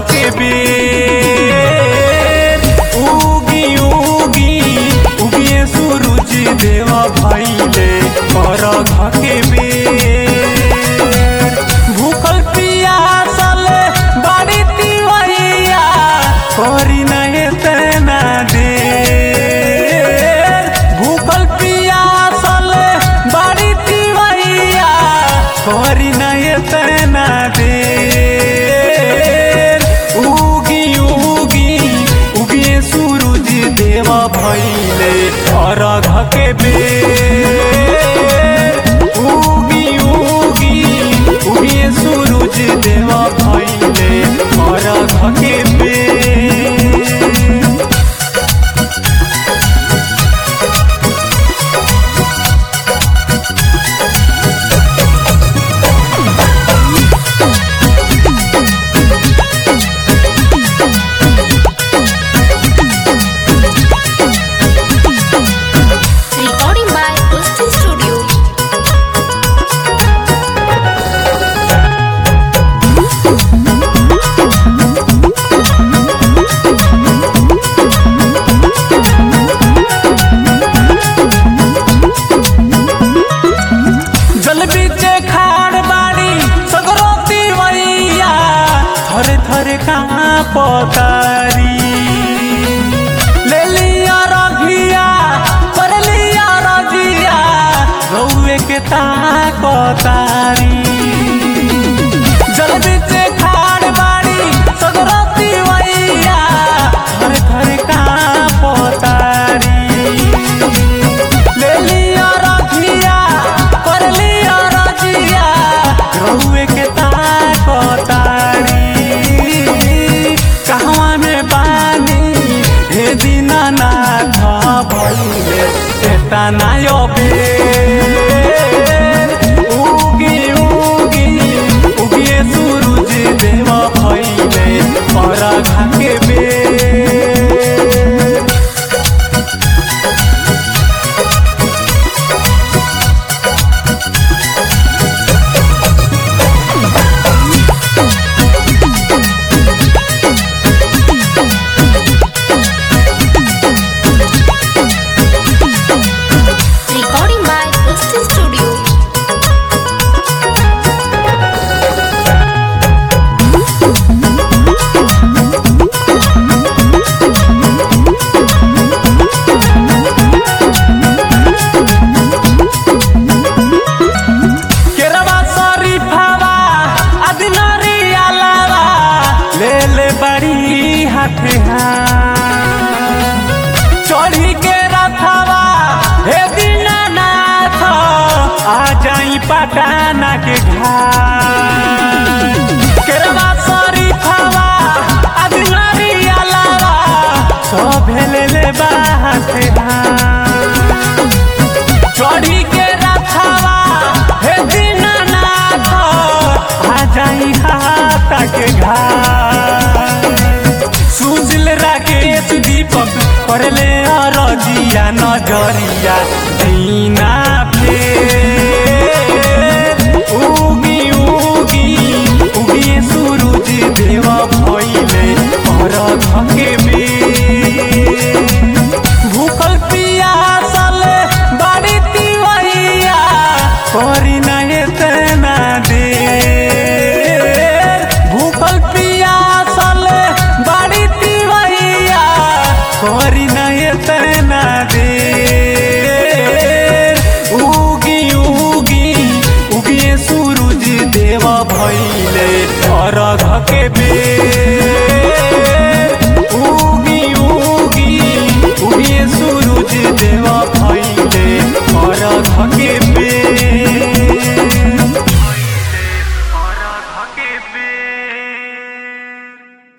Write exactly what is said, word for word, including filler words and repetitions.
के बेर उगी उगी उगिए सूरज देवा भइले अरघ के बेर भूखल पियासल बाड़ी तिवैया करी नहीं तना देर भूखल पियासल बाड़ी तिवैया करी नहीं तना देर उगी उगी उगिए सूरज देवा भइले अरघ के बेर उगी उगी उगिए सूरज देवा भइले अरघ के बेर। Recording by Austin Studio. जल बीचे खाड़ बाड़ी सगरोती मैया थरे थरे कहाँ पतारी ले लिया रघिया कर लिया रजिया रउए के ताकतारी जल बीचे खाड़ बाड़ी सगरोती मैया थरे थरे कहाँ पतारी ले लिया रखिया कर लिया रजिया रउए के ताकतारी कहवा में पानी हे दीनानाथ भइले एतना यो बेर उगी उगी उगिए सूरज देवा भइले अरघ के बेर। Recording by Austin Studio. केरवा शरीफावा अदनरी अलावा ले ले बड़ी हाथे हाथ चढ़ी के रथवा हे दीनानाथ आ जाई पटाना के घाट केरवा शरीफावा अदनरी अलावा सब ले ले बा हाथे हाथ चढ़ी के रथवा हे दीनानाथ आ जाई हाथ के घाट सुजल राकेश दीपक करले अरजिया नजरिया दीना फेर उगी उगी उगिए सूरज देवा भइले अरघ के बेर भूखल पियासल बाड़ी तिवैया करी नहीं तना देर भूखल पियासल बाड़ी तिवैया करी नहीं तना देर उगी उगी उगिए सूरज देवा भइले अरघ के बेर।